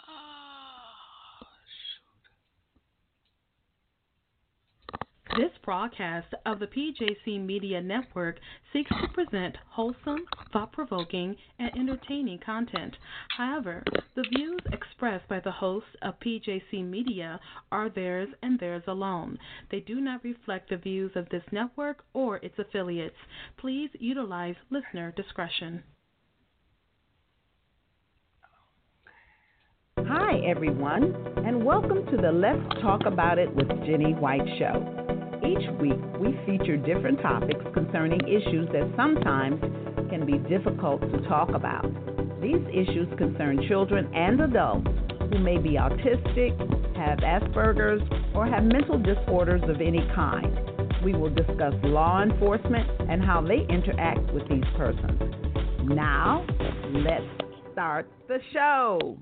This broadcast of the PJC Media Network seeks to present wholesome, thought-provoking, and entertaining content. However, the views expressed by the hosts of PJC Media are theirs and theirs alone. They do not reflect the views of this network or its affiliates. Please utilize listener discretion. Hi, everyone, and welcome to the Let's Talk About It with Jenny White show. Each week, we feature different topics concerning issues that sometimes can be difficult to talk about. These issues concern children and adults who may be autistic, have Asperger's, or have mental disorders of any kind. We will discuss law enforcement and how they interact with these persons. Now, let's start the show.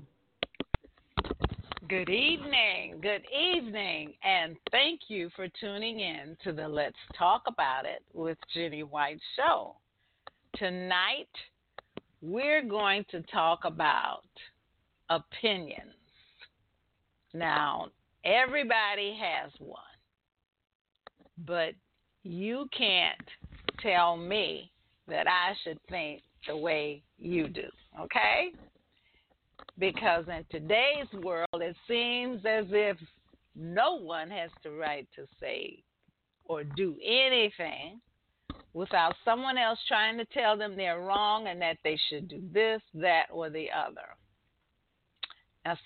Good evening, and thank you for tuning in to the Let's Talk About It with Jenny White show. Tonight, we're going to talk about opinions. Now, everybody has one, but you can't tell me that I should think the way you do, okay? Because in today's world, it seems as if no one has the right to say or do anything without someone else trying to tell them they're wrong and that they should do this, that, or the other. Now,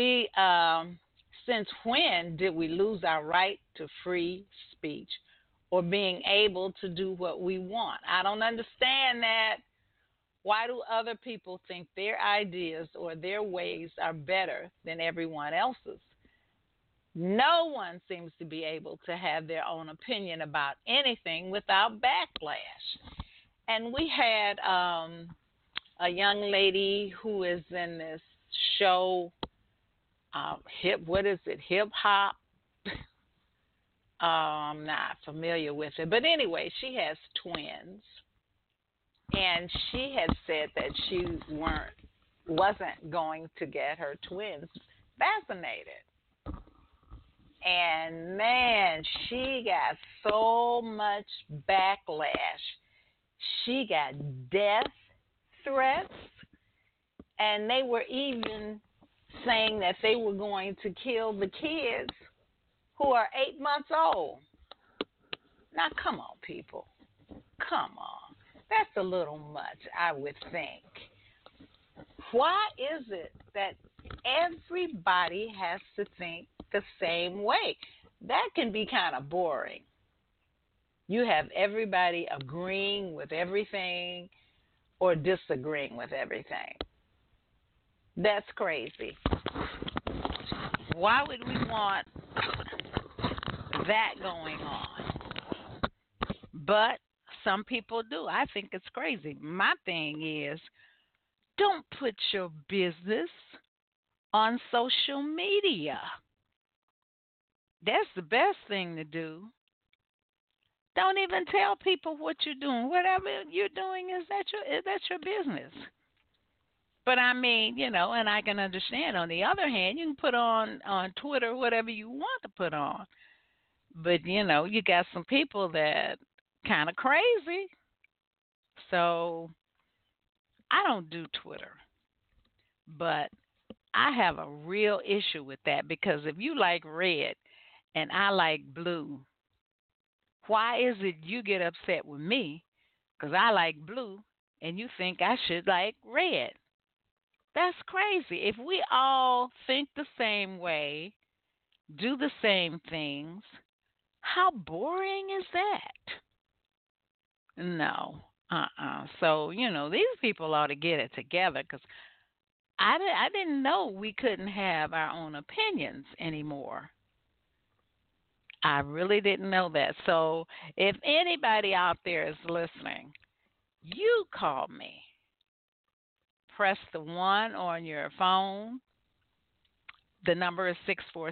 since when did we lose our right to free speech or being able to do what we want? I don't understand that. Why do other people think their ideas or their ways are better than everyone else's? No one seems to be able to have their own opinion about anything without backlash. And we had a young lady who is in this show, hip hop? I'm not familiar with it. But anyway, she has twins. And she had said that she wasn't going to get her twins vaccinated. And man, she got so much backlash. She got death threats, and they were even saying that they were going to kill the kids who are 8 months old. Now, come on, people. Come on. That's a little much, I would think. Why is it that everybody has to think the same way? That can be kind of boring. You have everybody agreeing with everything or disagreeing with everything. That's crazy. Why would we want that going on? But some people do. I think it's crazy. My thing is, don't put your business on social media. That's the best thing to do. Don't even tell people what you're doing. Whatever you're doing that's your business. But I mean, and I can understand. On the other hand, you can put on Twitter whatever you want to put on. But, you got some people that kind of crazy. So I don't do Twitter. But I have a real issue with that because if you like red and I like blue, why is it you get upset with me because I like blue and you think I should like red? That's crazy. If we all think the same way, do the same things, how boring is that? No. So, these people ought to get it together because I didn't know we couldn't have our own opinions anymore. I really didn't know that. So if anybody out there is listening, you call me. Press the 1 on your phone. The number is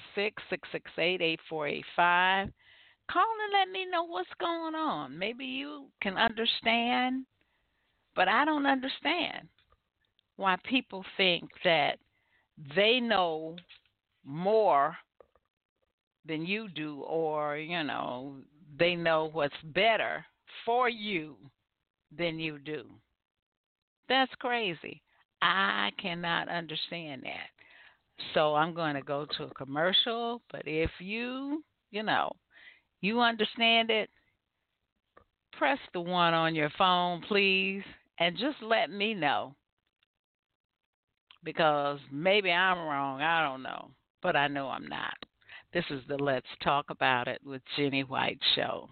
646-668-8485. Call and let me know what's going on. Maybe you can understand, but I don't understand why people think that they know more than you do, or, they know what's better for you than you do. That's crazy. I cannot understand that. So I'm going to go to a commercial, but if you understand it, press the one on your phone, please, and just let me know, because maybe I'm wrong. I don't know, but I know I'm not. This is the Let's Talk About It with Jenny White show.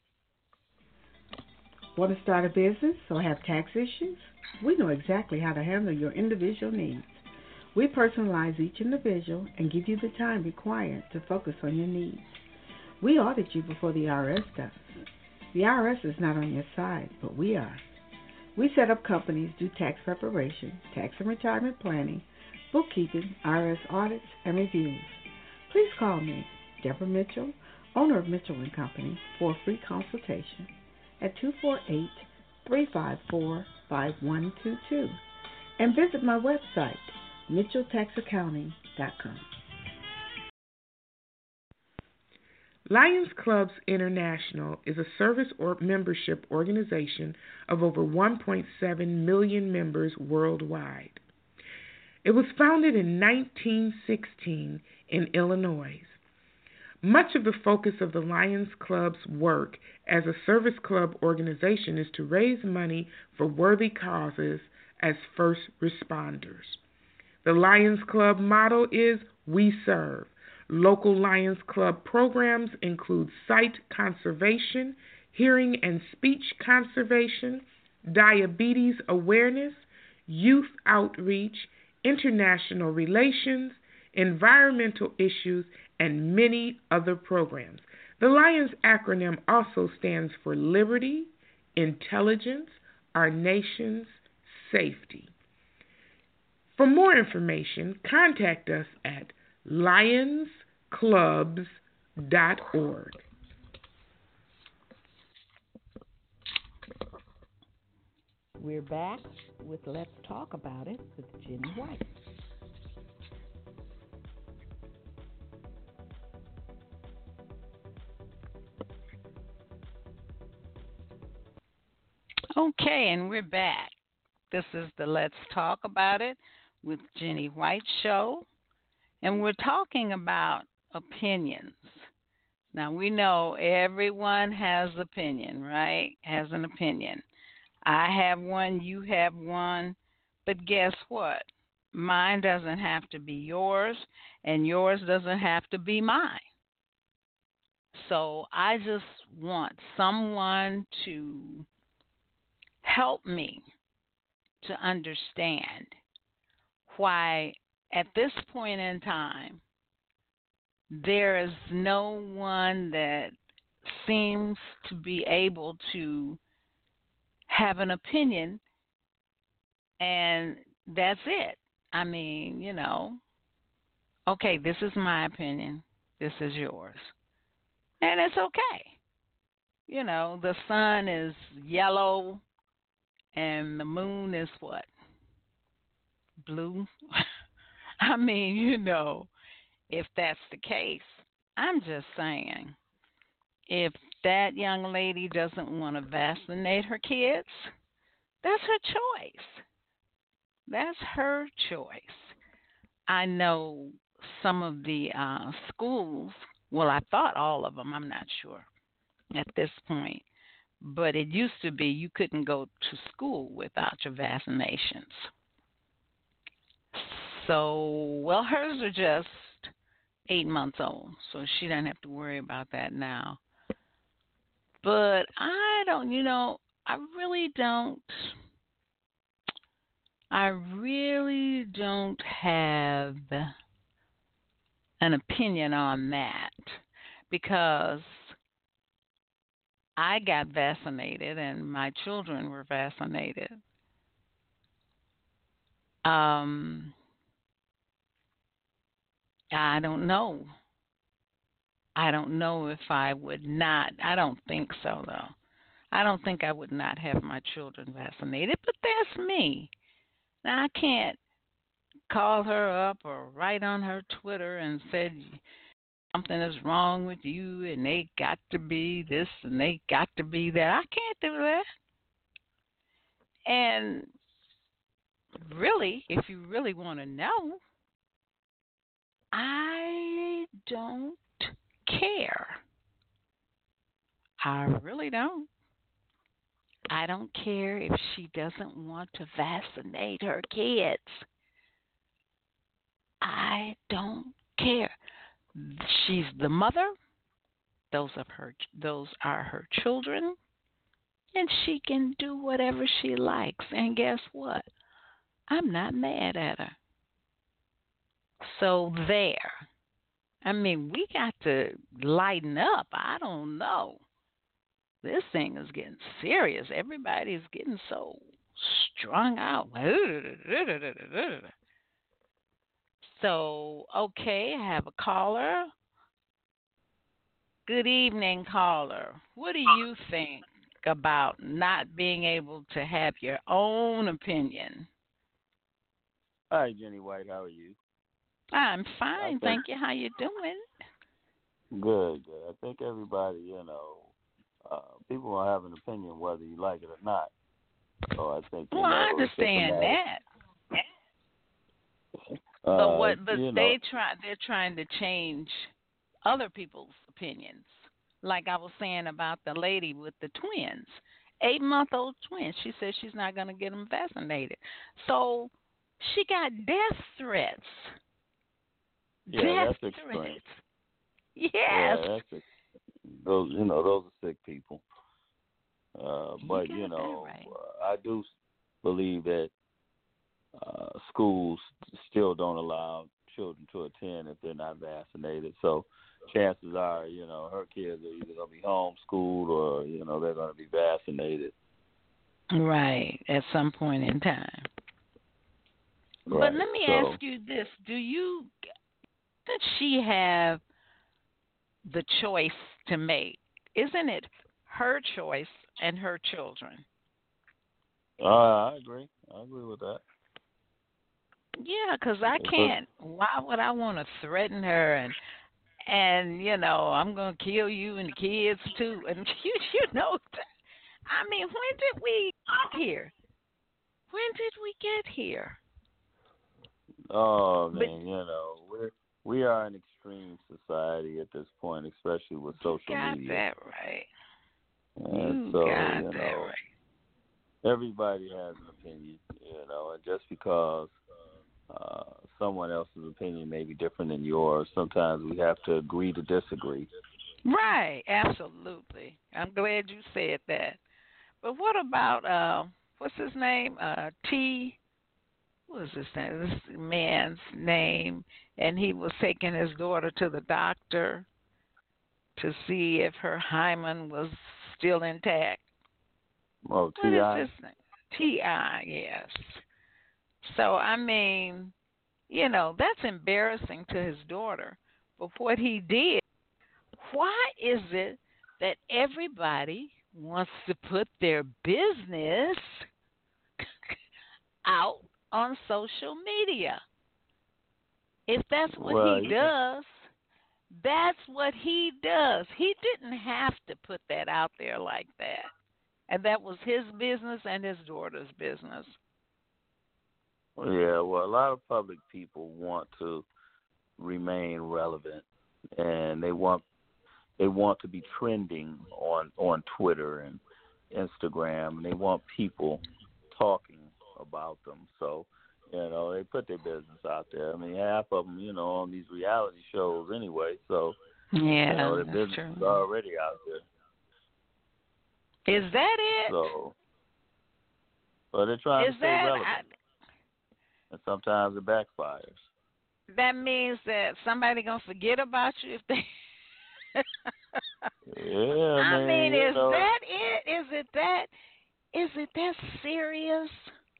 Want to start a business or have tax issues? We know exactly how to handle your individual needs. We personalize each individual and give you the time required to focus on your needs. We audit you before the IRS does. The IRS is not on your side, but we are. We set up companies, do tax preparation, tax and retirement planning, bookkeeping, IRS audits, and reviews. Please call me, Deborah Mitchell, owner of Mitchell & Company, for a free consultation at 248-354-5122, and visit my website, mitchelltaxaccounting.com. Lions Clubs International is a service or membership organization of over 1.7 million members worldwide. It was founded in 1916 in Illinois. Much of the focus of the Lions Club's work as a service club organization is to raise money for worthy causes as first responders. The Lions Club motto is "We Serve." Local Lions Club programs include sight conservation, hearing and speech conservation, diabetes awareness, youth outreach, international relations, environmental issues, and many other programs. The Lions acronym also stands for Liberty, Intelligence, Our Nation's Safety. For more information, contact us at lionsclubs.org. We're back with Let's Talk About It with Jenny White. Okay, and we're back. This is the Let's Talk About It with Jenny White show, and we're talking about opinions. Now, we know everyone has opinion, right? Has an opinion. I have one, you have one, but guess what? Mine doesn't have to be yours, and yours doesn't have to be mine. So I just want someone to help me to understand why at this point in time there is no one that seems to be able to have an opinion, and that's it. I mean, okay, this is my opinion, this is yours, and it's okay. The sun is yellow and the moon is what? Blue? I mean, if that's the case, I'm just saying, if that young lady doesn't want to vaccinate her kids, that's her choice. That's her choice. I know some of the schools, well, I thought all of them, I'm not sure at this point, but it used to be you couldn't go to school without your vaccinations. So, well, hers are just 8 months old, so she doesn't have to worry about that now. But I don't, I really don't have an opinion on that, because I got vaccinated and my children were vaccinated. I don't know. I don't know if I would not. I don't think so, though. I don't think I would not have my children vaccinated, but that's me. Now, I can't call her up or write on her Twitter and said something is wrong with you and they got to be this and they got to be that. I can't do that. And really, if you really want to know, I don't care. I really don't. I don't care if she doesn't want to vaccinate her kids. I don't care. She's the mother. Those are her children, and she can do whatever she likes. And guess what? I'm not mad at her. So there. I mean, we got to lighten up. I don't know. This thing is getting serious. Everybody's getting so strung out. So, okay, I have a caller. Good evening, caller. What do you think about not being able to have your own opinion? Hi, Jenny White. How are you? I'm fine, thank you. How you doing? Good, good. I think everybody, people will have an opinion whether you like it or not. So I think. Well, I understand that. But they're trying to change other people's opinions. Like I was saying about the lady with the twins, 8-month-old twins. She says she's not going to get them vaccinated. So she got death threats. Yeah, that's extreme. Yes. Yeah, those are sick people. But right. I do believe that schools still don't allow children to attend if they're not vaccinated. So chances are, her kids are either going to be homeschooled or, they're going to be vaccinated. Right, at some point in time. Right. But let me ask you this. Does she have the choice to make? Isn't it her choice and her children? I agree. I agree with that. Yeah, because I can't. Why would I want to threaten her and I'm going to kill you and the kids too? And I mean, when did we get here? Oh, man, we are an extreme society at this point, especially with social media. You got that right. And right. Everybody has an opinion, and just because someone else's opinion may be different than yours, sometimes we have to agree to disagree. Right, absolutely. I'm glad you said that. But what about, what's his name? What was this name? This man's name, and he was taking his daughter to the doctor to see if her hymen was still intact. Oh, T.I.? What is his name? T.I., yes. So, I mean, that's embarrassing to his daughter. But what he did, why is it that everybody wants to put their business out on social media? If that's what he does, that's what he does. He didn't have to put that out there like that. And that was his business and his daughter's business. Yeah, well, a lot of public people want to remain relevant, and they want to be trending on Twitter and Instagram, and they want people talking about them. So, they put their business out there. I mean, half of them, on these reality shows anyway. So, yeah, their business is already out there. Is that it? So, but they're trying to stay relevant. And sometimes it backfires. That means that somebody gonna forget about you if they. Yeah, I mean, is that it? Is it that serious?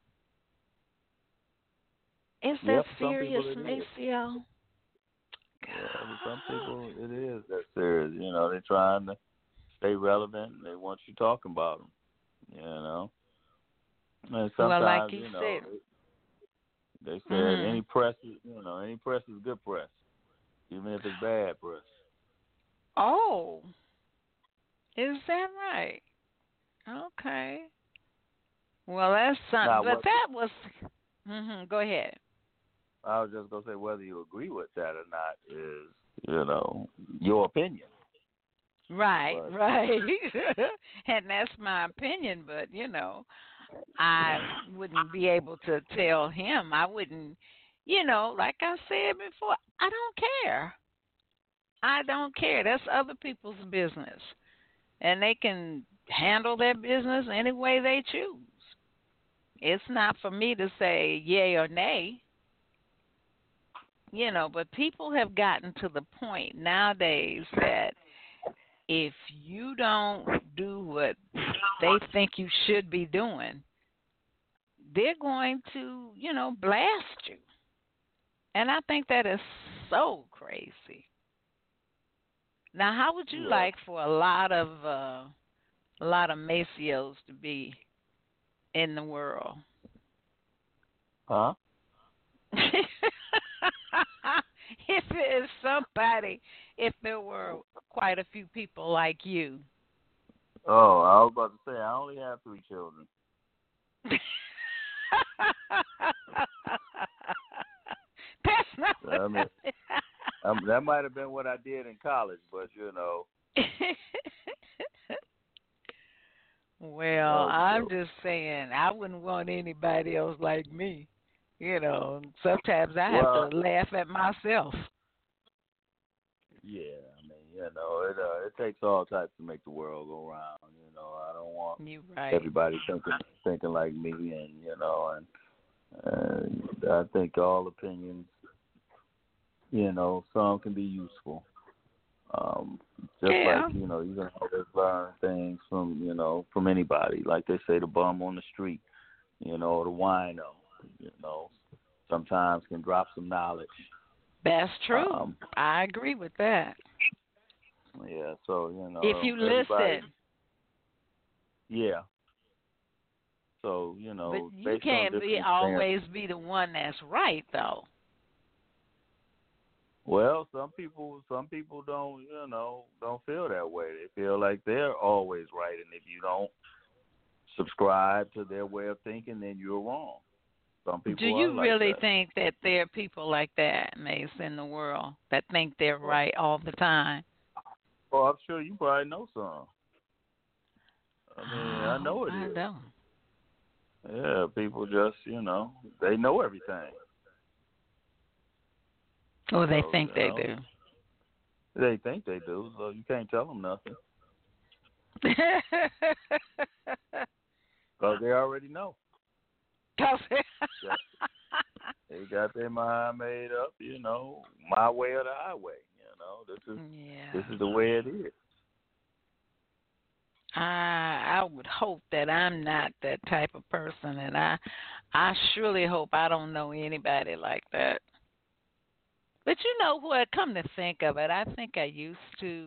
Is that serious, Maceo? Yeah, some people it is that serious. They're trying to stay relevant and they want you talking about them. And sometimes, well, like you said. They said any press is, any press is good press, even if it's bad press. Oh, is that right? Okay. Well, that's something. Now, But that was. Go ahead. I was just gonna say whether you agree with that or not is, your opinion. Right, But, right. And that's my opinion, but I wouldn't be able to tell him. I wouldn't, like I said before, I don't care. I don't care. That's other people's business. And they can handle their business any way they choose. It's not for me to say yay or nay. But people have gotten to the point nowadays that if you don't do what they think you should be doing, they're going to, blast you. And I think that is so crazy. Now, how would you like for a lot of Macios to be in the world? Huh? If there were quite a few people like you. Oh, I was about to say I only have 3 children. That's not. That might have been what I did in college, but Well, I'm just saying I wouldn't want anybody else like me. Sometimes I have to laugh at myself. Yeah, it takes all types to make the world go round. I don't want everybody thinking like me, and I think all opinions, some can be useful. Just like you can always learn things from anybody. Like they say, the bum on the street, the wino, sometimes can drop some knowledge. That's true. I agree with that. Yeah, so if you listen. Yeah. So but you can't always be the one that's right, though. Well, some people don't don't feel that way. They feel like they're always right, and if you don't subscribe to their way of thinking, then you're wrong. Some people. Do you really that. think that there are people like that, Mace, in the world that think they're right all the time? Well, I'm sure you probably know some. I know it is. I don't. Yeah, people just, they know everything. Oh, they think they do. They think they do, so you can't tell them nothing. Because they already know. They got their mind made up, my way or the highway. This is the way it is. I would hope that I'm not that type of person, and I surely hope I don't know anybody like that. But you know what? Come to think of it, I think I used to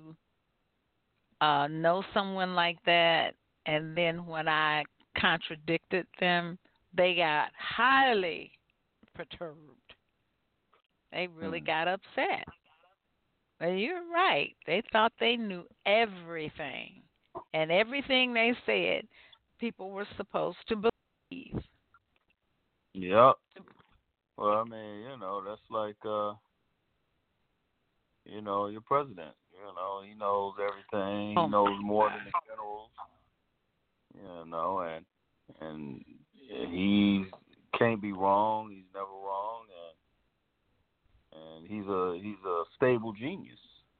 know someone like that, and then when I contradicted them, they got highly perturbed. They really got upset. But you're right. They thought they knew everything. And everything they said, people were supposed to believe. Yep. Well, that's like, your president. He knows everything. He knows more than the generals. And he can't be wrong. He's never wrong. And he's a stable genius.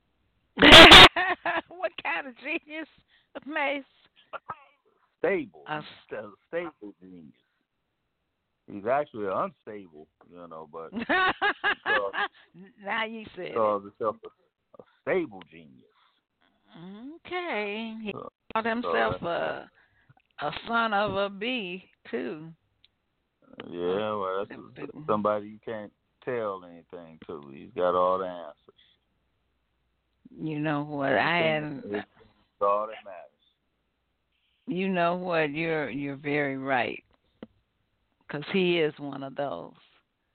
What kind of genius, Mace? Stable. A stable genius. He's actually unstable, but now you said he calls himself a stable genius. Okay. He called himself a son of a bee, too. Yeah, well, that's somebody you can't tell anything to. He's got all the answers. You know what? It's all that matters. You know what? You're very right. Because he is one of those.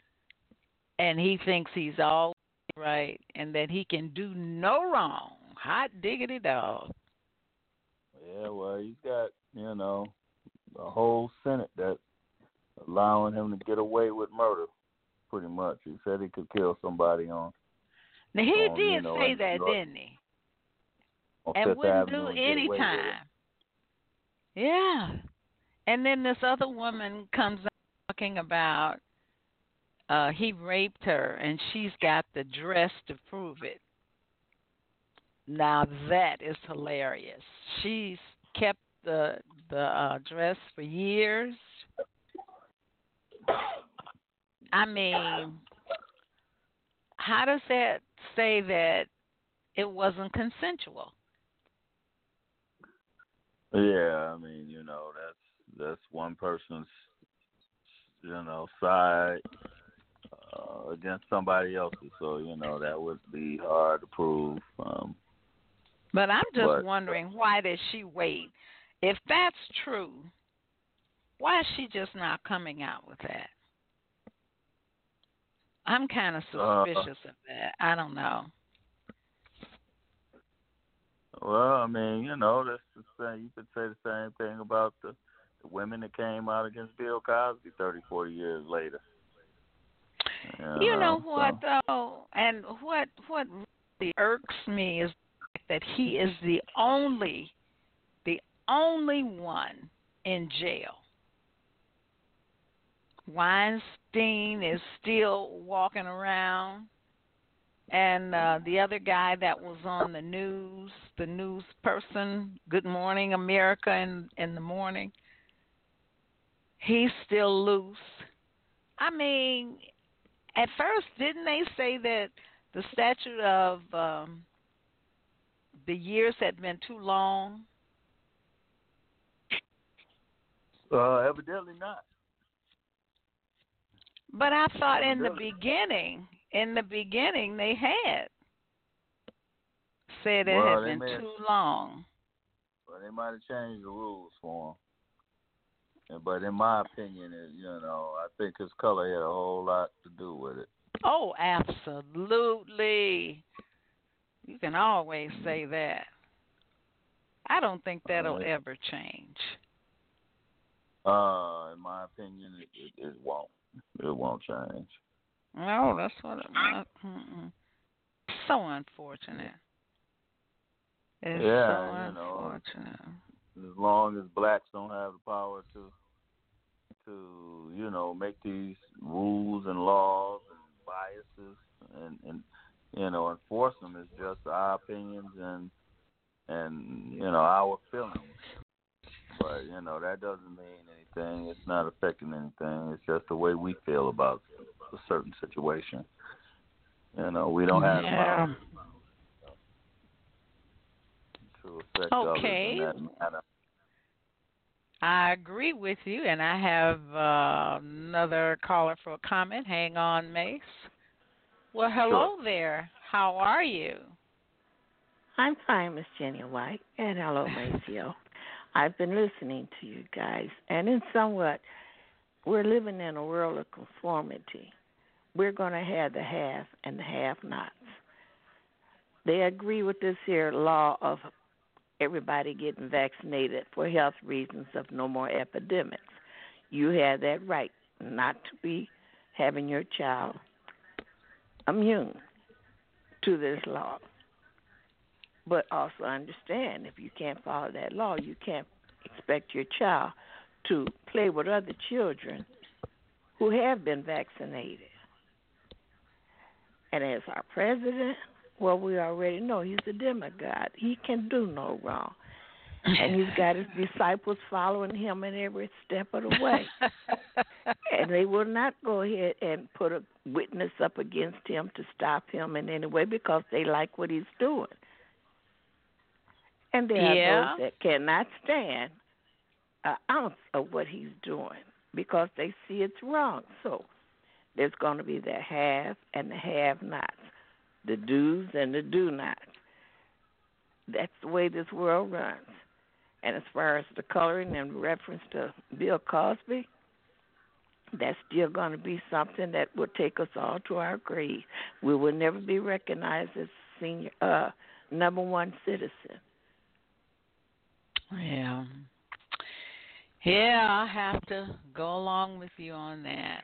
and he thinks he's all right and that he can do no wrong. Hot diggity dog. Yeah, well, he's got, the whole Senate that's allowing him to get away with murder, pretty much. He said he could kill somebody on. Now, he on, did say that, didn't he? And wouldn't do any time. Yeah. And then this other woman comes out talking about he raped her and she's got the dress to prove it. Now that is hilarious. She's kept the dress for years. I mean, how does that say that it wasn't consensual? Yeah, I mean, that's one person's, side against somebody else's. So, that would be hard to prove. But I'm just wondering, why did she wait? If that's true, why is she just not coming out with that? I'm kind of suspicious of that. I don't know. Well, I mean, that's the thing. You could say the same thing about the women that came out against Bill Cosby 30, 40 years later. You know what, though? And what really irks me is that he is the only one in jail. Weinstein is still walking around, and the other guy that was on the news person, Good Morning America in the morning, he's still loose. I mean, at first, didn't they say that the statute of the years had been too long? Evidently not. But I thought in the beginning they had said it had been too long. Well, they might have changed the rules for him. But in my opinion, I think his color had a whole lot to do with it. Oh, absolutely. You can always say that. I don't think that'll ever change. In my opinion, it won't. It won't change. No, that's what so unfortunate. It's so unfortunate. As long as blacks don't have the power to make these rules and laws and biases and enforce them, it's just our opinions and our feelings. But that doesn't mean anything. It's not affecting anything. It's just the way we feel about a certain situation. We don't have the power to affect others in that matter. I agree with you, and I have another caller for a comment. Hang on, Mace. Well, hello there. How are you? I'm fine, Miss Jenny White, and hello, Maceo. I've been listening to you guys, and in somewhat, we're living in a world of conformity. We're going to have the have and the have-nots. They agree with this here law of everybody getting vaccinated for health reasons of no more epidemics. You have that right not to be having your child immune to this law. But also understand, if you can't follow that law, you can't expect your child to play with other children who have been vaccinated. And as our president, well, we already know he's a demigod. He can do no wrong. And he's got his disciples following him in every step of the way. And they will not go ahead and put a witness up against him to stop him in any way because they like what he's doing. And there are those that cannot stand an ounce of what he's doing because they see it's wrong. So there's going to be the have and the have-nots, the do's and the do-nots. That's the way this world runs. And as far as the coloring in reference to Bill Cosby, that's still going to be something that will take us all to our grave. We will never be recognized as senior, number one citizen. Yeah. Yeah, I have to go along with you on that.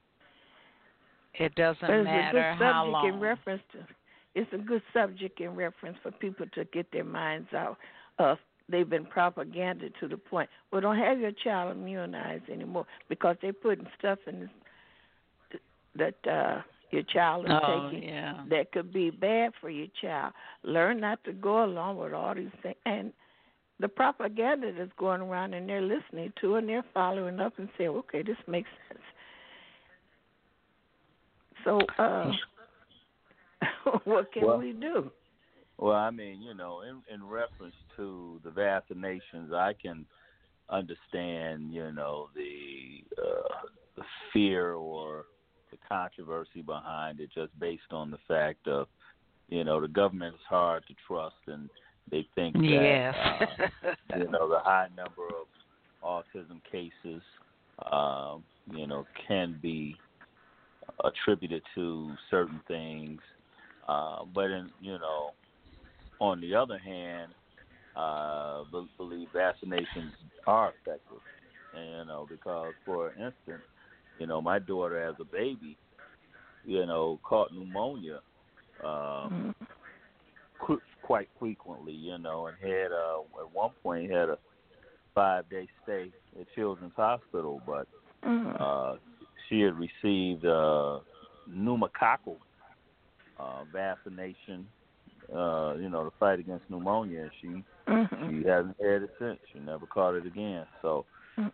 It doesn't matter how long. It's a good subject in reference for people to get their minds out of. They've been propaganda to the point, well, don't have your child immunized anymore because they're putting stuff in that your child is taking that could be bad for your child. Learn not to go along with all these things. And the propaganda that's going around and they're listening to and they're following up and saying, okay, this makes sense. So what can we do? Well, I mean, in reference to the vaccinations, I can understand, the fear or the controversy behind it, just based on the fact of, the government is hard to trust, and they think that, the high number of autism cases, can be attributed to certain things, but on the other hand, believe vaccinations are effective, because, for instance, my daughter as a baby, caught pneumonia quite frequently, and had at one point had a 5-day stay at Children's Hospital, but she had received pneumococcal vaccination, to fight against pneumonia. She hasn't had it since. She never caught it again. So,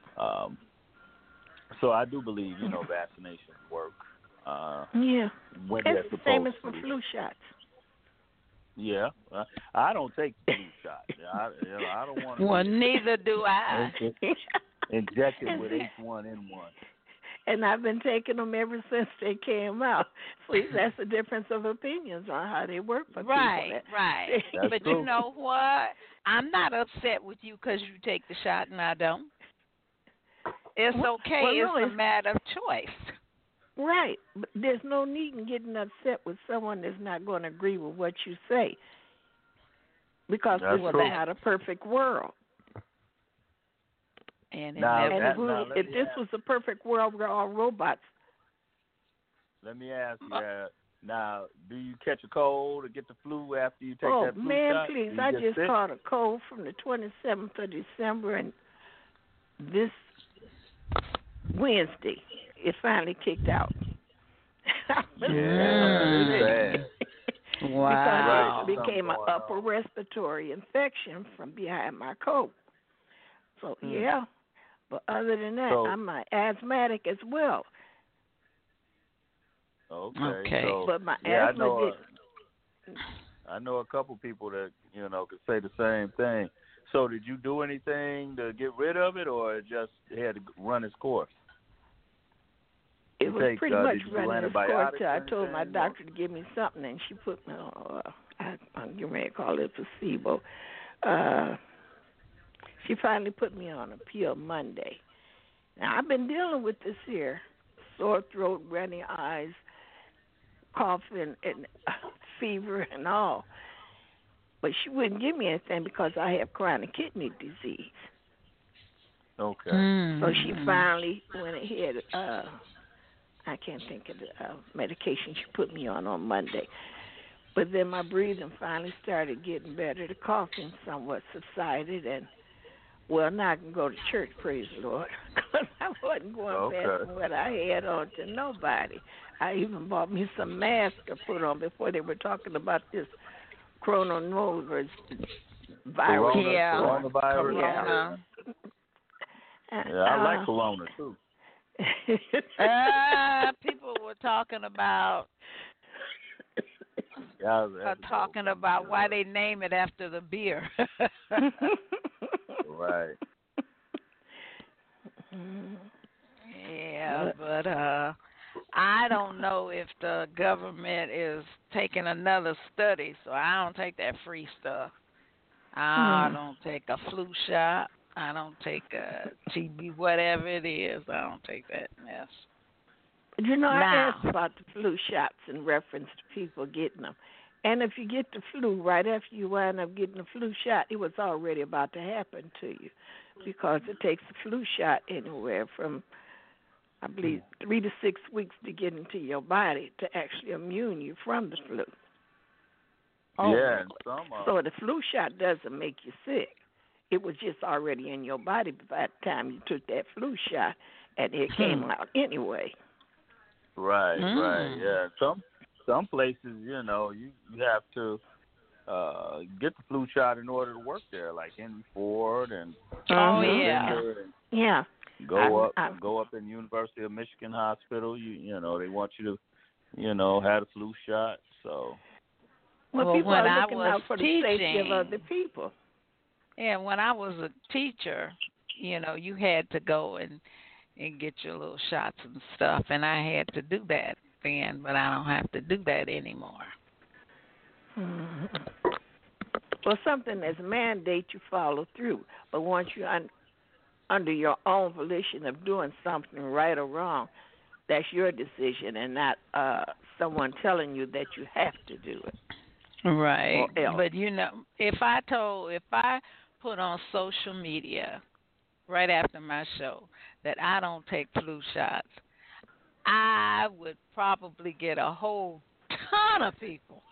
so I do believe, vaccinations work. When it's the same as for flu shots. Yeah, I don't take flu shots. I don't want to. Well, neither do I. Injected with H1N1. And I've been taking them ever since they came out. So that's the difference of opinions on how they work for people. Right. But true. You know what? I'm not upset with you because you take the shot and I don't. It's okay. It's a matter of choice. Right. But there's no need in getting upset with someone that's not going to agree with what you say. Because this is not a perfect world. And if this was a perfect world, we're all robots. Let me ask you, now, do you catch a cold or get the flu after you take that flu shot? Oh, man, please. I just caught a cold from the 27th of December, and this Wednesday, it finally kicked out. Wow. Because it became an upper respiratory infection from behind my coat. So, yeah. But other than that, I'm an asthmatic as well. Okay. So, but my asthma I know a couple people that, could say the same thing. So did you do anything to get rid of it, or it just had to run its course? It was pretty much running its course till I told my doctor to give me something, and she put me on, I'm getting ready to call it placebo. She finally put me on a pill Monday. Now, I've been dealing with this here, sore throat, runny eyes, coughing, and fever and all. But she wouldn't give me anything because I have chronic kidney disease. Okay. So she finally went ahead. I can't think of the medication she put me on Monday. But then my breathing finally started getting better. The coughing somewhat subsided, and now I can go to church, praise the Lord, because I wasn't going passing what I had on to nobody. I even bought me some masks to put on before they were talking about this coronavirus. Coronavirus. I like Corona, too. People were talking about why they name it after the beer. Right. Yeah, but I don't know if the government is taking another study, so I don't take that free stuff. I don't take a flu shot. I don't take TB, whatever it is. I don't take that mess. You know, I Now, asked about the flu shots in reference to people getting them. And if you get the flu, right after you wind up getting the flu shot, it was already about to happen to you because it takes the flu shot anywhere from, I believe, 3 to 6 weeks to get into your body to actually immune you from the flu. Yeah, and So the flu shot doesn't make you sick. It was just already in your body by the time you took that flu shot, and it came out anyway. Right, yeah. Some places, you have to get the flu shot in order to work there, like Henry Ford and Yeah. Go up in University of Michigan Hospital. They want you to, have the flu shot. So. Well, people are looking out for the safety of other people. Yeah, when I was a teacher, you had to go and get your little shots and stuff, and I had to do that then, but I don't have to do that anymore. Mm-hmm. Well, something that's mandate you follow through, but once you're under your own volition of doing something right or wrong, that's your decision and not someone telling you that you have to do it. Right. But if I put on social media right after my show that I don't take flu shots, I would probably get a whole ton of people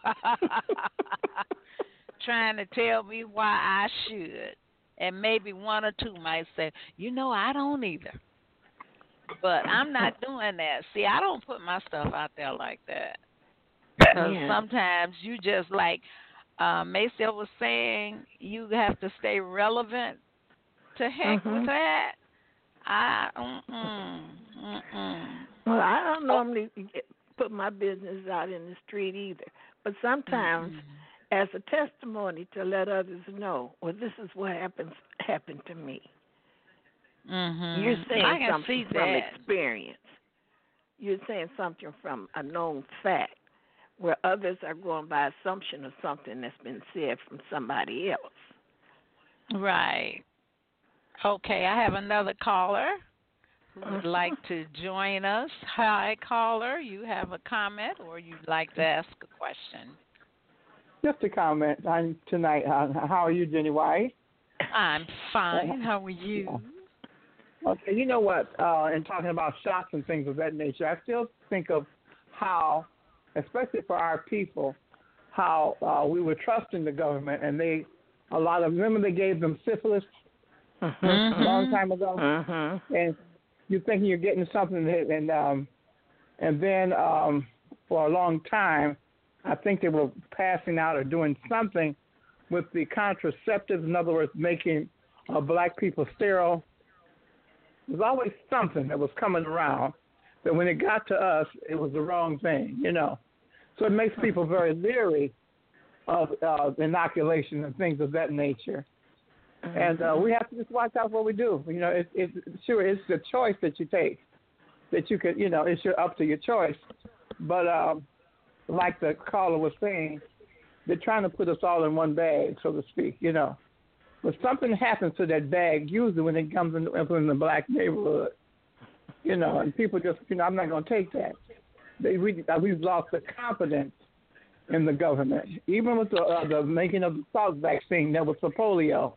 trying to tell me why I should. And maybe one or two might say, I don't either. But I'm not doing that. See, I don't put my stuff out there like that. Because sometimes you just like Maceo was saying, you have to stay relevant. To heck with that. Well, I don't normally put my business out in the street either. But sometimes, as a testimony to let others know, well, this is what happened to me. You're saying something from experience. You're saying something from a known fact, where others are going by assumption of something that's been said from somebody else. Right. Okay, I have another caller who would like to join us. Hi, caller. You have a comment or you'd like to ask a question? Just a comment tonight. How are you, Jenny White? I'm fine. How are you? Okay, you know what? In talking about shots and things of that nature, I still think of how, especially for our people, how we were trusting the government, and remember they gave them syphilis a long time ago, and you're thinking you're getting something, and then for a long time, I think they were passing out or doing something with the contraceptives. In other words, making black people sterile. There's always something that was coming around that when it got to us, it was the wrong thing, So it makes people very leery of inoculation and things of that nature. And we have to just watch out what we do. It's the choice that you take, that you could, it's up to your choice. But like the caller was saying, they're trying to put us all in one bag, so to speak, But something happens to that bag, usually when it comes in the black neighborhood, and people just, I'm not going to take that. We've lost the confidence in the government. Even with the making of the Salk vaccine, that was for polio.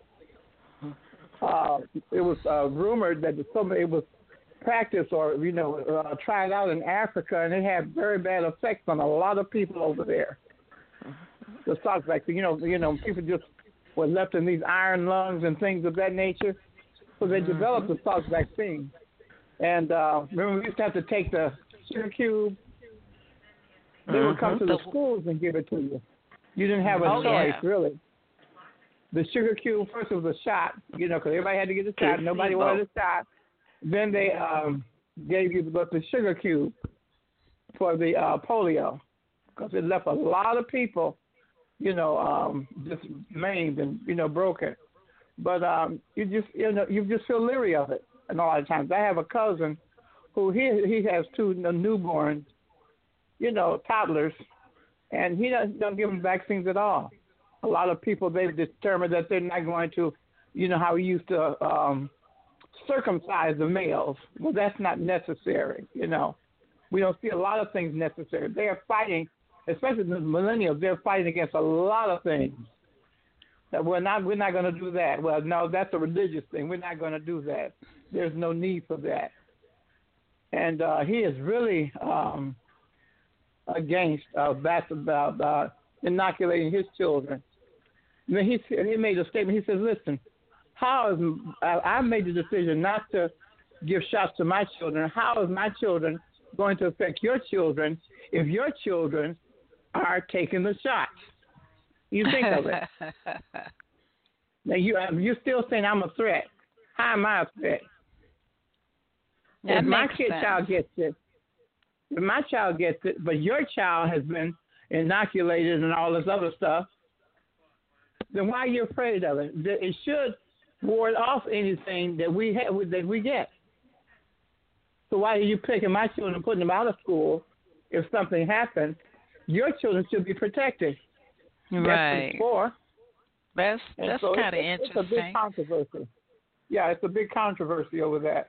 It was rumored that it was practiced or, tried out in Africa, and it had very bad effects on a lot of people over there. The Salk vaccine, people just were left in these iron lungs and things of that nature. So they developed the Salk vaccine. And remember, we used to have to take the sugar cube. They would come to the schools and give it to you. You didn't have a choice, really. The sugar cube, first it was a shot, because everybody had to get a shot. Nobody wanted a shot. Then they gave you the sugar cube for the polio, because it left a lot of people, just maimed and, broken. But you just feel leery of it. And a lot of times, I have a cousin who he has two newborns, toddlers, and he doesn't give them vaccines at all. A lot of people, they've determined that they're not going to you know, how we used to circumcise the males. Well, that's not necessary, you know. We don't see a lot of things necessary. They are fighting, especially the millennials, they're fighting against a lot of things. That we're not going to do that. Well, no, that's a religious thing. We're not going to do that. There's no need for that. And he is really against that's about inoculating his children. I mean, he made a statement. He says, "Listen, I made the decision not to give shots to my children. How is my children going to affect your children if your children are taking the shots?" You think of it. Now you're still saying I'm a threat. How am I a threat? That if my makes sense. child gets it, if my child gets it, but your child has been inoculated and all this other stuff, then why are you afraid of it? It should ward off anything that we get. So why are you picking my children and putting them out of school if something happens? Your children should be protected. Right. That's so kind of interesting. It's a big controversy. Yeah, it's a big controversy over that.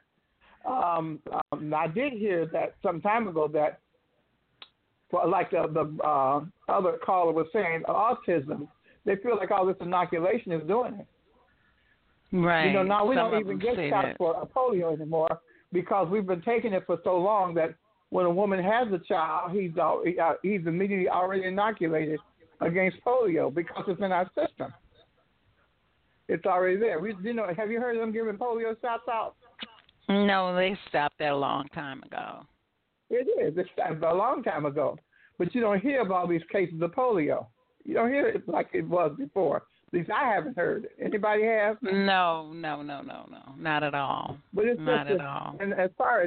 I did hear that some time ago that, like the other caller was saying, autism, they feel like all this inoculation is doing it. Right. You know, now we Some don't of even them get say shots that. for polio anymore because we've been taking it for so long that when a woman has a child, he's immediately already inoculated against polio because it's in our system. It's already there. Have you heard of them giving polio shots out? No, they stopped that a long time ago. It is. It stopped a long time ago. But you don't hear of all these cases of polio. You don't hear it like it was before. At least I haven't heard it. Anybody have? No, not at all. But it's not just at all. And as far as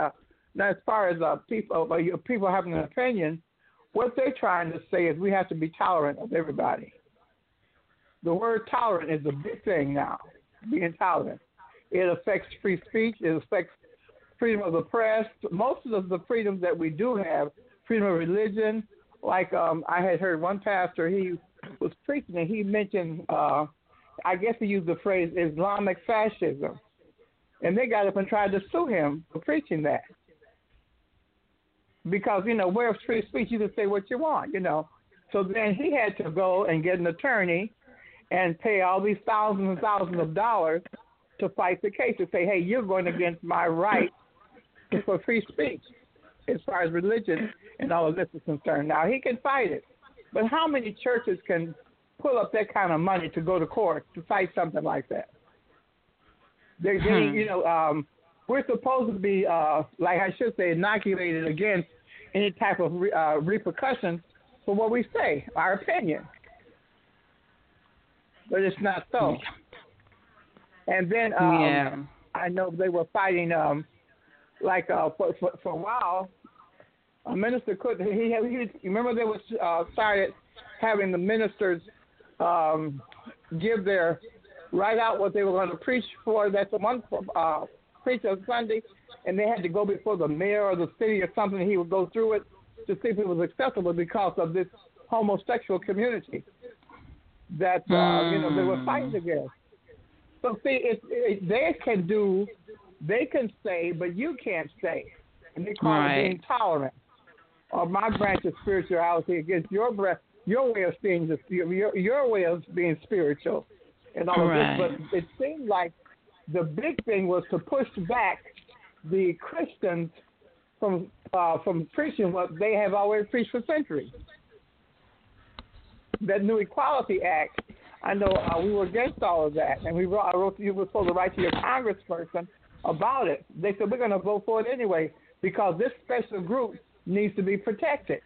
people having an opinion, what they're trying to say is we have to be tolerant of everybody. The word tolerant is a big thing now. Being tolerant. It affects free speech. It affects freedom of the press. Most of the freedoms that we do have, freedom of religion. Like I had heard one pastor, he was preaching and he mentioned, I guess he used the phrase Islamic fascism. And they got up and tried to sue him for preaching that. Because, where's free speech? You can say what you want, So then he had to go and get an attorney and pay all these thousands and thousands of dollars to fight the case, to say, hey, you're going against my right for free speech as far as religion and all of this is concerned. Now, he can fight it, but how many churches can pull up that kind of money to go to court to fight something like that? We're supposed to be, inoculated against any type of repercussions for what we say, our opinion. But it's not so. And then I know they were fighting, for a while, a minister couldn't. You remember they was started having the ministers write out what they were going to preach for. That's a month preach on Sunday, and they had to go before the mayor or the city or something. He would go through it to see if it was acceptable because of this homosexual community that they were fighting against. So see, they can say, but you can't say, and they call it being tolerant. Or my branch of spirituality against your way of seeing your way of being spiritual, and all of this. But it seemed like the big thing was to push back the Christians from preaching what they have always preached for centuries. That new Equality Act, I know we were against all of that, and you were supposed to write to your congressperson about it. They said, we're going to vote for it anyway because this special group needs to be protected.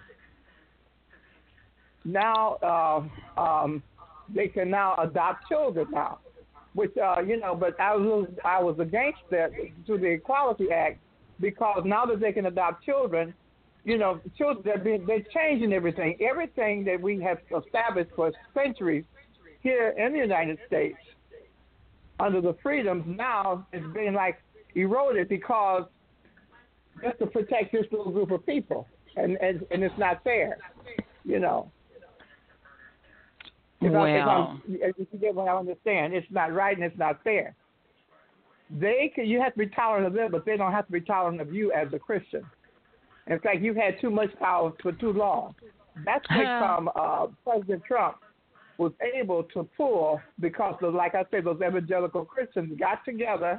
Now, they can now adopt children now, which, but I was against that through the Equality Act because now that they can adopt children, children, they're changing everything. Everything that we have established for centuries here in the United States under the freedoms now is being eroded because just to protect this little group of people, and it's not fair, If you get what I understand, it's not right and it's not fair. You have to be tolerant of them, but they don't have to be tolerant of you as a Christian. In fact, you've had too much power for too long. That's what President Trump was able to pull because, like I said, those evangelical Christians got together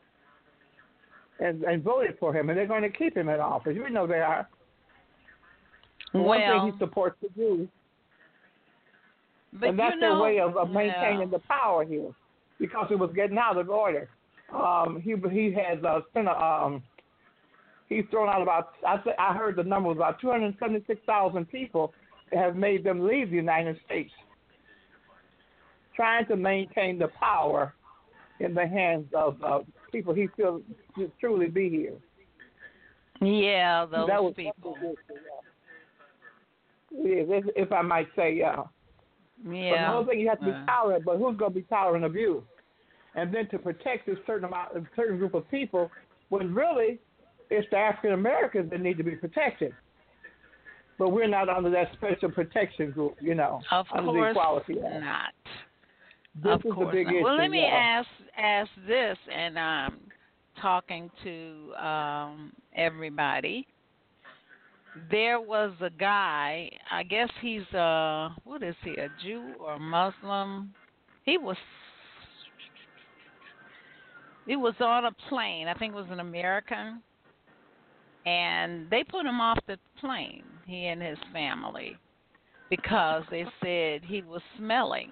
and voted for him, and they're going to keep him in office. We know they are. One thing he supports the Jews. And that's their way of maintaining the power here, because it was getting out of order. He has spent he's thrown out about, I heard the number was about 276,000 people that have made them leave the United States, trying to maintain the power in the hands of people he feels should truly be here. Yeah, those people. If I might say, yeah. Yeah. But the whole thing, you have to be tolerant, but who's going to be tolerant of you? And then to protect a certain group of people, when really it's the African Americans that need to be protected. But we're not under that special protection group, Of under course the Equality Act. not. This of is course the big not. issue. Well, let me ask this, and talking to everybody. There was a guy, I guess he's what is he, a Jew or Muslim? He was on a plane, I think it was an American, and they put him off the plane, he and his family, because they said he was smelling.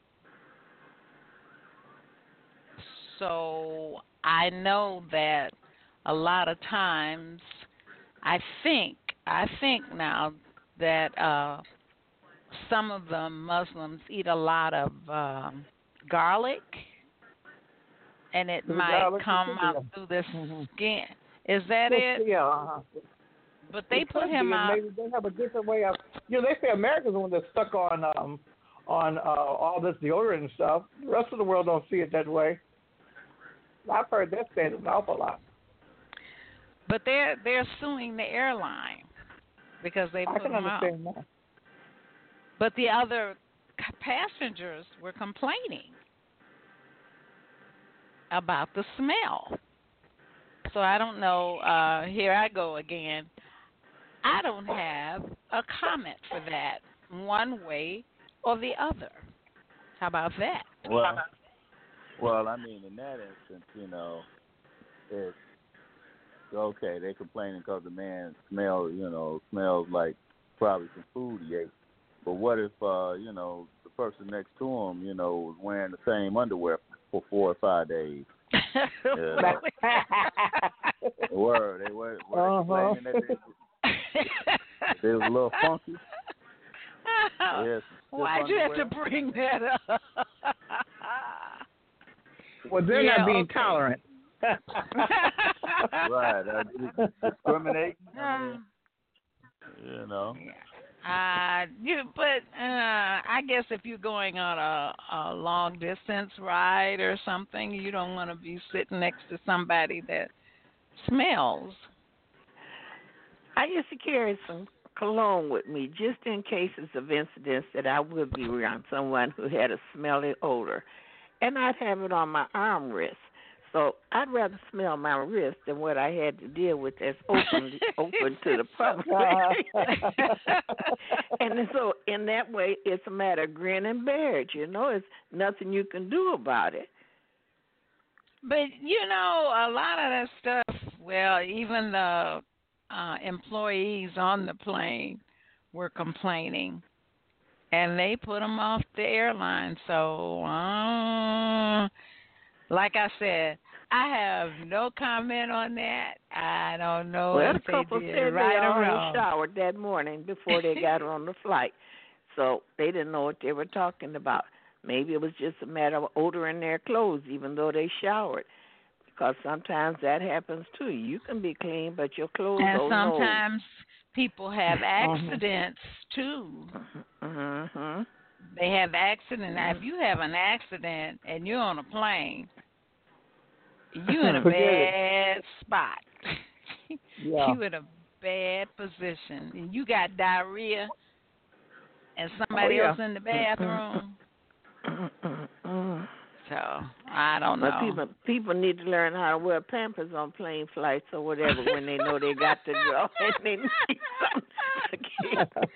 So I know that a lot of times, I think now that some of the Muslims eat a lot of garlic, and it might come out through the skin. Is that it? Yeah. But they put him out. Maybe they have a different way of. They say Americans are the ones that stuck on all this deodorant and stuff. The rest of the world don't see it that way. I've heard that said an awful lot. But they're suing the airline because they put them out. That. But the other passengers were complaining about the smell. So I don't know. Here I go again. I don't have a comment for that one way or the other. How about that? Well, I mean, in that instance, it's okay. They're complaining because the man smells like probably some food he ate. But what if, the person next to him, was wearing the same underwear for 4 or 5 days? Word, they were complaining that they was a little funky. Yes. Why'd you have to bring that up? Well, they're not being tolerant. Right. Discriminating. I guess if you're going on a long distance ride or something, you don't want to be sitting next to somebody that smells. I used to carry some cologne with me just in cases of incidents that I would be around someone who had a smelly odor. And I'd have it on my armrest. So I'd rather smell my wrist than what I had to deal with that's open to the public. And so in that way, it's a matter of grin and bear it. It's nothing you can do about it. But, a lot of that stuff, well, even the employees on the plane were complaining. And they put them off the airline. So, like I said, I have no comment on that. I don't know if the couple they said did right they or already wrong. showered that morning before they got on the flight. So they didn't know what they were talking about. Maybe it was just a matter of odor in their clothes, even though they showered. Because sometimes that happens too. You can be clean, but your clothes and don't sometimes people have accidents too. Mm-hmm. They have accidents. Now, if you have an accident and you're on a plane, you're in a bad spot. You're in a bad position. And you got diarrhea and somebody else in the bathroom. So I don't But know. people need to learn how to wear Pampers on plane flights or whatever when they know they got to go and they need something.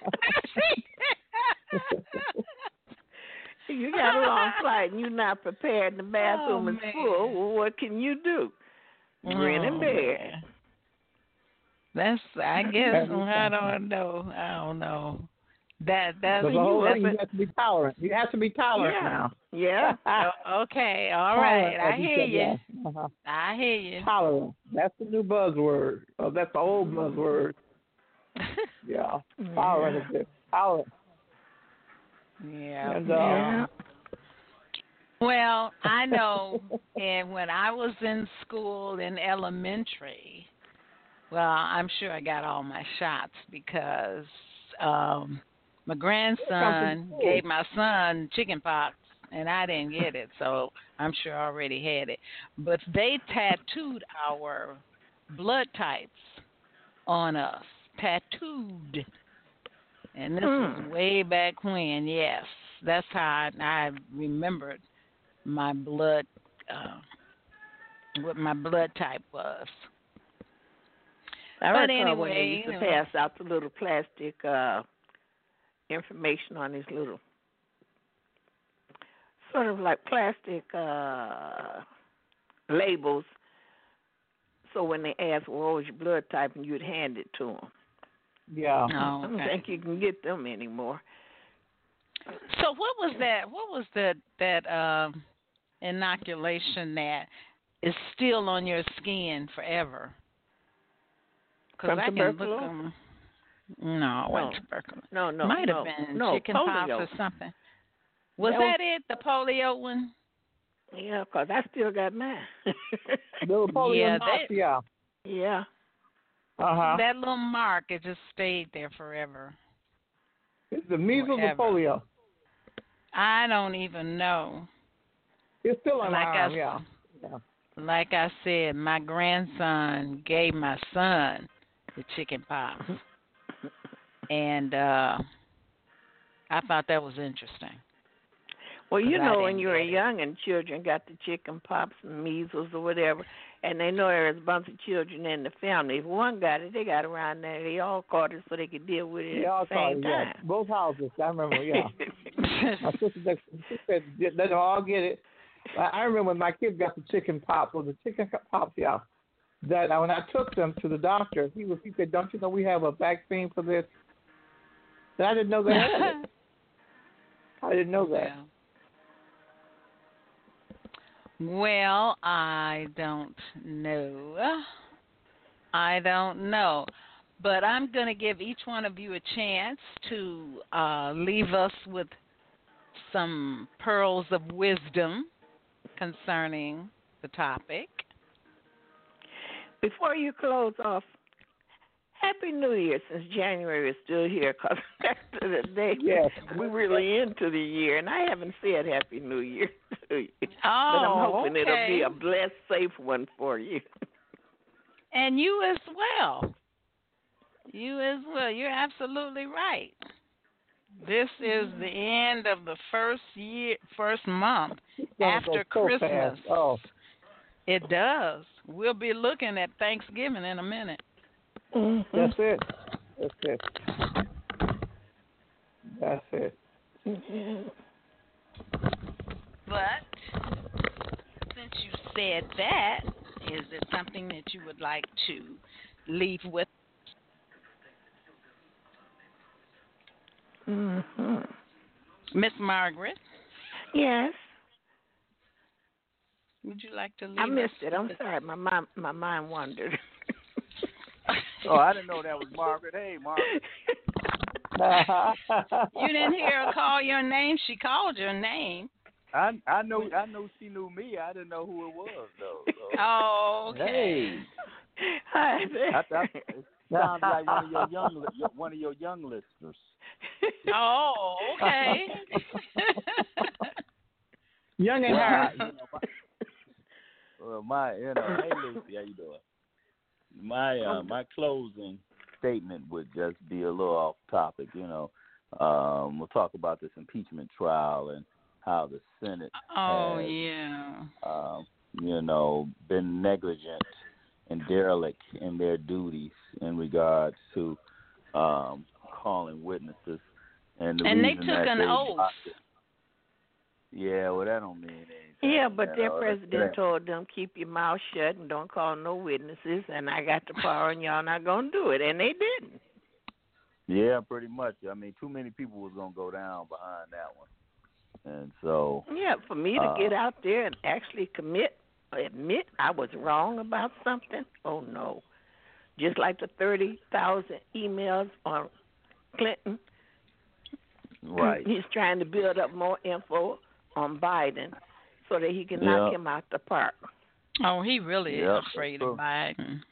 You got a long flight and you're not prepared and the bathroom is full. Well, what can you do? Grin and bear. Man. That's, I guess, I don't know. That's the whole thing, you have to be tolerant. You have to be tolerant now. Yeah. Okay. All right. I hear you. Uh-huh. I hear you. Tolerant. That's the new buzzword. Oh, that's the old buzzword. Yeah. Tolerant is it. Tolerant. Yeah. And, Well, I know, and when I was in school in elementary, well, I'm sure I got all my shots because my grandson gave my son chicken pox, and I didn't get it, so I'm sure I already had it. But they tattooed our blood types on us, tattooed. And this was way back when, yes. That's how I remembered my blood, what my blood type was. I But recall anyway, when they used to pass out the little plastic information on these little, sort of like plastic labels. So when they asked, well, what was your blood type, and you'd hand it to them. yeah. Oh, I okay. don't think you can get them anymore. So what was that? What was that inoculation that is still on your skin forever? Because I can look them. No, it wasn't tuberculosis. No. Might have been chicken pox or something. Was that it? The polio one? Yeah, because I still got mine. Little polio yeah. Yeah. Uh-huh. That little mark, it just stayed there forever. It's the measles or polio? I don't even know. It's still on my arm, yeah. Like I said, my grandson gave my son the chicken pox. And I thought that was interesting. Well, you know, when you were young and children got the chicken pox and measles or whatever, and they know there's a bunch of children in the family. If one got it, they got around there. They all caught it so they could deal with it at the same time. Yeah. Both houses, I remember, yeah. My sister said, let them all get it. I remember when my kids got the chicken pox, or the chicken pox, yeah, that when I took them to the doctor, he said, don't you know we have a vaccine for this? And I didn't know they had it. I didn't know that. Yeah. Well, I don't know. But I'm going to give each one of you a chance to leave us with some pearls of wisdom concerning the topic. Before you close off, Happy New Year, since January is still here, because after the day, we're really into the year, and I haven't said Happy New Year to you. But I'm hoping it'll be a blessed, safe one for you. And you as well. You're absolutely right. This is the end of the first month after Christmas. Oh. It does. We'll be looking at Thanksgiving in a minute. Mm-hmm. That's it. Mm-hmm. But since you said that, is it something that you would like to leave with? Mm-hmm. Miss Margaret? Yes. Would you like to leave? I missed it. I'm sorry. My mind wandered. Oh, I didn't know that was Margaret. Hey, Margaret. You didn't hear her call your name. She called your name. I know she knew me. I didn't know who it was though. So. Oh, okay. Hi. It sounds like one of your young listeners. Oh, okay. Young and hot. Hey Lucy, how you doing? My closing statement would just be a little off topic. We'll talk about this impeachment trial, and how the Senate Oh, has, yeah. been negligent and derelict in their duties in regards to calling witnesses. And the And they reason took that an they oath. blocked it, yeah, well, that don't mean anything. Yeah, but their That- president told them, keep your mouth shut and don't call no witnesses, and I got the power and y'all not going to do it, and they didn't. Yeah, pretty much. I mean, too many people was going to go down behind that one. And so... Yeah, for me to get out there and actually admit I was wrong about something, oh, no. Just like the 30,000 emails on Clinton. Right. He's trying to build up more info on Biden so that he can knock him out the park. Oh, he really is afraid of Biden.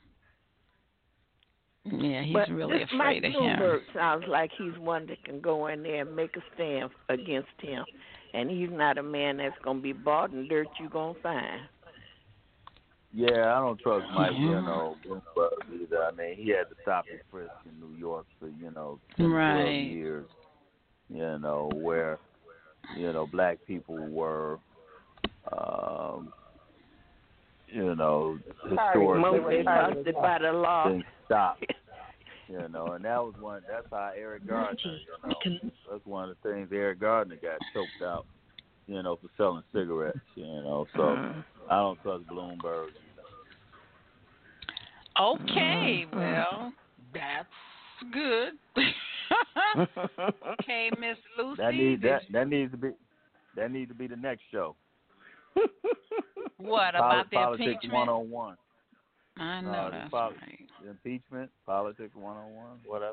Yeah, he's really afraid of him. Mike Bloomberg sounds like he's one that can go in there and make a stand against him. And he's not a man that's going to be bought and dirt you're going to find. Yeah, I don't trust Mike, Bloomberg either. I mean, he had to stop his frisk in New York for, 10, 12 years, where, black people were, historically busted by the law. Stopped. And that's how Eric Gardner, that's one of the things Eric Gardner got choked out, for selling cigarettes, so I don't trust Bloomberg either. Okay, well, that's good. Okay, Miss Lucy. That needs to be the next show. What about the Politics impeachment? 101. I know that's right. Impeachment, politics 101, whatever.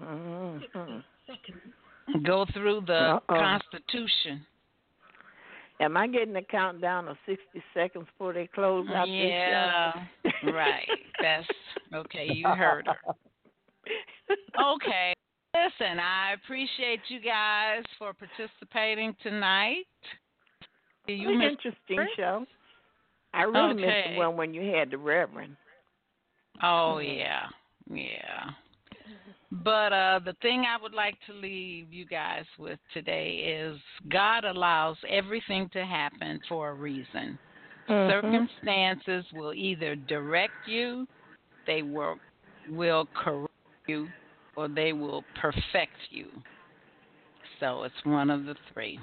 Yeah. Go through the Constitution. Am I getting a countdown of 60 seconds before they close out this show? Yeah, right. That's okay. You heard her. Okay. Listen, I appreciate you guys for participating tonight. It was an interesting show. I really missed the one when you had the Reverend. Oh, yeah. Yeah. But the thing I would like to leave you guys with today is God allows everything to happen for a reason. Circumstances will either direct you, they will correct you, or they will perfect you. So it's one of the three.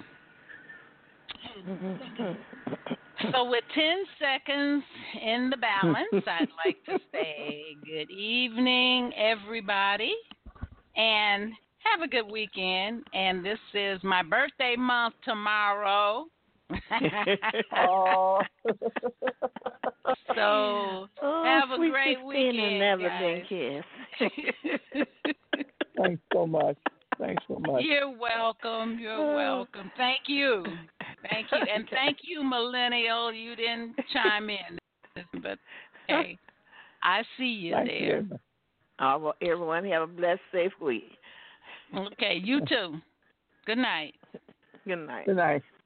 So with 10 seconds in the balance, I'd like to say good evening, everybody, and have a good weekend. And this is my birthday month tomorrow. So have a great weekend, and never guys. been kissed. Thanks so much. You're welcome. You're welcome. Thank you. Thank you. And thank you, Millennial. You didn't chime in. But, hey, I see you there. Well, everyone have a blessed, safe week. Okay, you too. Good night. Good night. Good night.